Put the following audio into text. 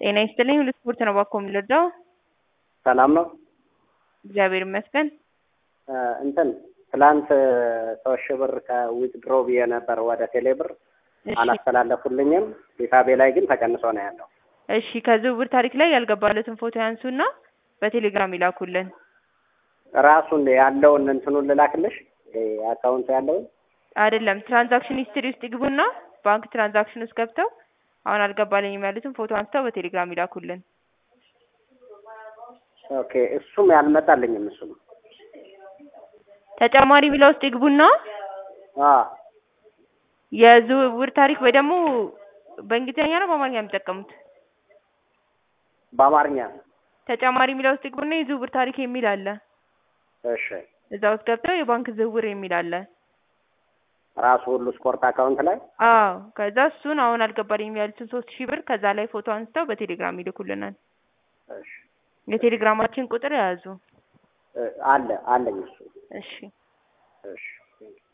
ጤና ይስጥልኝ ለስፖርት ነው ባኮ የሚለዳው ሰላም ነው እግዚአብሔር ይመስገን እንትን ትላንት 3000 ብር ከዊዝድሮ ብዬ ነበር ወደ ቴሌብር አላስተላለፉልኝም ሂሳቤ ላይ ግን ተቀንሶ ነው ያለው እሺ ከዝውውር ታሪክ ላይ ያልገባለትን ፎቶ ያንሱና በቴሌግራም ይላኩልን ራሱን ያለውን እንትኑን ልላክልሽ አካውንት ያለው አይደለም ትራንዛክሽን ሂስትሪ ውስጥ ይግቡና ባንክ ትራንዛክሽን ውስጥ ገብተው አሁን አልገባልኝም ያሉትን ፎቶ አንስተው በቴሌግራም ይላኩልን ኦኬ እሱም ያልመጣልኝም እሱም ተጨማሪ ቢለው ውስጥ ይግቡና የዝውውር ታሪክ ወይ ደግሞ በእንግሊዘኛ ነው በአማርኛ የሚጠቀሙት በአማርኛ ተጨማሪ ቢለው ውስጥ ይግቡና የዝውውር ታሪክ የሚል አለ እሺ እዛው ውስጥ ገብተው የባንክ ዝውውር የሚል አለ ራሱ ሁሉ ስፖርት አካውንት ላይ አዎ ከዛ እሱን አሁን አልገባልኝም ያሉትን 3000 ብር ከዛ ላይ ፎቶ አንስተው በቴሌግራም ይልኩልናል እሺ የቴሌግራማችን ቁጥር ያዙ አለኝ እሱ እሺ እሺ